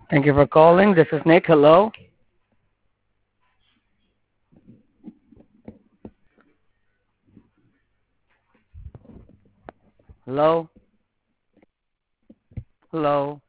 Thank you for calling. This is Nick. Hello. Hello. Hello.